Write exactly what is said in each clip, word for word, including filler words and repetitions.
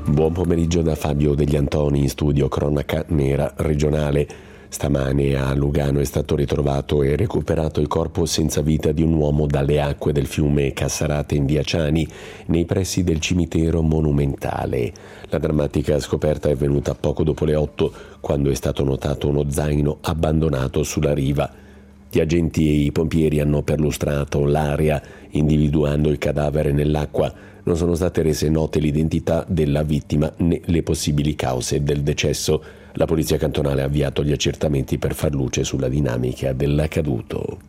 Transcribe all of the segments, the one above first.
Buon pomeriggio da Fabio Degli Antoni in studio, cronaca nera regionale. Stamane a Lugano è stato ritrovato e recuperato il corpo senza vita di un uomo dalle acque del fiume Cassarate in via Ciani, nei pressi del cimitero monumentale. La drammatica scoperta è venuta poco dopo le otto, quando è stato notato uno zaino abbandonato sulla riva. Gli agenti e i pompieri hanno perlustrato l'area, individuando il cadavere nell'acqua. Non sono state rese note l'identità della vittima né le possibili cause del decesso. La polizia cantonale ha avviato gli accertamenti per far luce sulla dinamica dell'accaduto.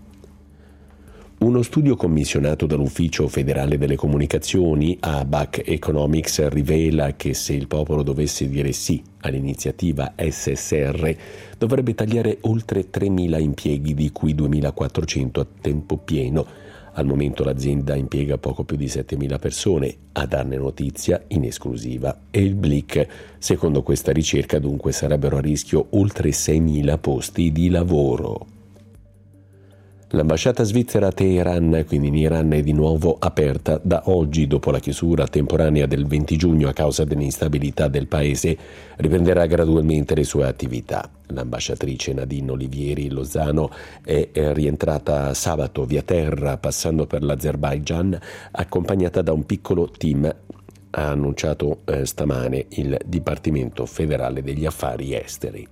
Uno studio commissionato dall'Ufficio federale delle comunicazioni a Buck Economics rivela che se il popolo dovesse dire sì all'iniziativa S S R dovrebbe tagliare oltre tremila impieghi, di cui duemilaquattrocento a tempo pieno. Al momento l'azienda impiega poco più di settemila persone. A darne notizia in esclusiva è il Blick. Secondo questa ricerca dunque sarebbero a rischio oltre seimila posti di lavoro. L'ambasciata svizzera a Teheran, quindi in Iran, è di nuovo aperta da oggi. Dopo la chiusura temporanea del venti giugno a causa dell'instabilità del paese, riprenderà gradualmente le sue attività. L'ambasciatrice Nadine Olivieri Lozano è rientrata sabato via terra passando per l'Azerbaigian, accompagnata da un piccolo team, ha annunciato eh, stamane il Dipartimento federale degli affari esteri.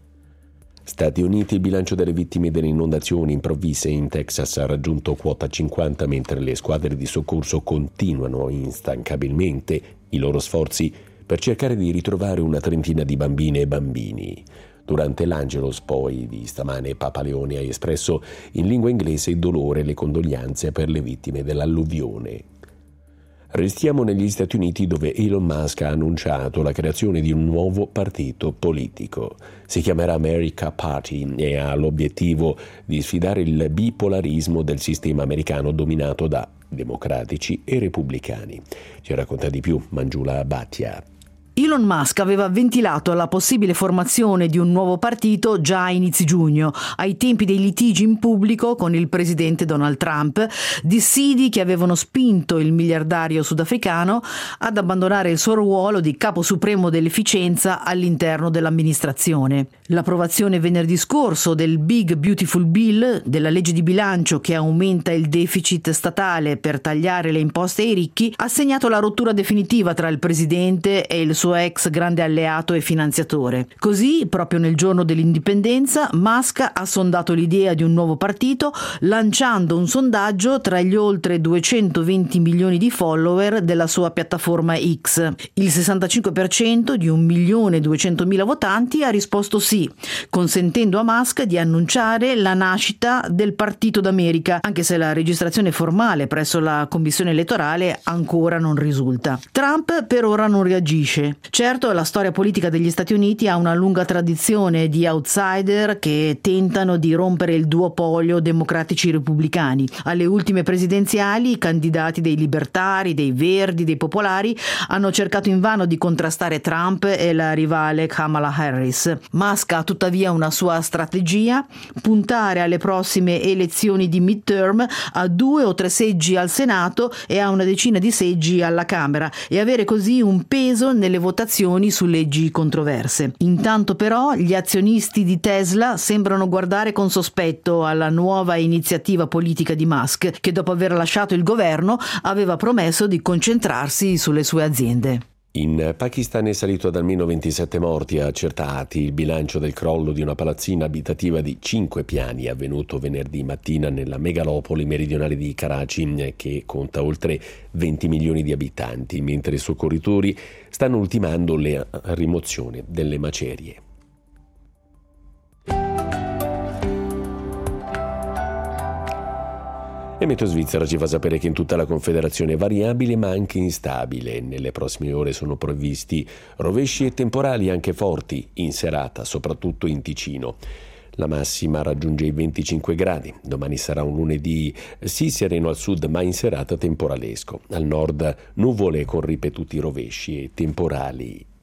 Stati Uniti: il bilancio delle vittime delle inondazioni improvvise in Texas ha raggiunto quota cinquanta, mentre le squadre di soccorso continuano instancabilmente i loro sforzi per cercare di ritrovare una trentina di bambine e bambini. Durante l'Angelus poi di stamane Papa Leone ha espresso in lingua inglese il dolore e le condoglianze per le vittime dell'alluvione. Restiamo negli Stati Uniti, dove Elon Musk ha annunciato la creazione di un nuovo partito politico. Si chiamerà America Party e ha l'obiettivo di sfidare il bipolarismo del sistema americano dominato da democratici e repubblicani. Ci racconta di più Mangiula Bhatia. Elon Musk aveva ventilato la possibile formazione di un nuovo partito già a inizi giugno, ai tempi dei litigi in pubblico con il presidente Donald Trump, dissidi che avevano spinto il miliardario sudafricano ad abbandonare il suo ruolo di capo supremo dell'efficienza all'interno dell'amministrazione. L'approvazione venerdì scorso del Big Beautiful Bill, della legge di bilancio che aumenta il deficit statale per tagliare le imposte ai ricchi, ha segnato la rottura definitiva tra il presidente e il suo ex grande alleato e finanziatore. Così, proprio nel giorno dell'indipendenza, Musk ha sondato l'idea di un nuovo partito lanciando un sondaggio tra gli oltre duecentoventi milioni di follower della sua piattaforma X. Il sessantacinque per cento di un milione duecentomila votanti ha risposto sì, consentendo a Musk di annunciare la nascita del Partito d'America, anche se la registrazione formale presso la commissione elettorale ancora non risulta. Trump per ora non reagisce. Certo, la storia politica degli Stati Uniti ha una lunga tradizione di outsider che tentano di rompere il duopolio democratici-repubblicani. Alle ultime presidenziali, i candidati dei libertari, dei verdi, dei popolari hanno cercato invano di contrastare Trump e la rivale Kamala Harris. Musk ha tuttavia una sua strategia: puntare alle prossime elezioni di midterm a due o tre seggi al Senato e a una decina di seggi alla Camera, e avere così un peso nelle votazioni su leggi controverse. Intanto però gli azionisti di Tesla sembrano guardare con sospetto alla nuova iniziativa politica di Musk, che dopo aver lasciato il governo aveva promesso di concentrarsi sulle sue aziende. In Pakistan è salito ad almeno ventisette morti accertati il bilancio del crollo di una palazzina abitativa di cinque piani avvenuto venerdì mattina nella megalopoli meridionale di Karachi, che conta oltre venti milioni di abitanti, mentre i soccorritori stanno ultimando la rimozione delle macerie. E Meteo Svizzera ci fa sapere che in tutta la Confederazione è variabile ma anche instabile. Nelle prossime ore sono previsti rovesci e temporali anche forti in serata, soprattutto in Ticino. La massima raggiunge i venticinque gradi. Domani sarà un lunedì sì sereno al sud, ma in serata temporalesco. Al nord nuvole con ripetuti rovesci e temporali.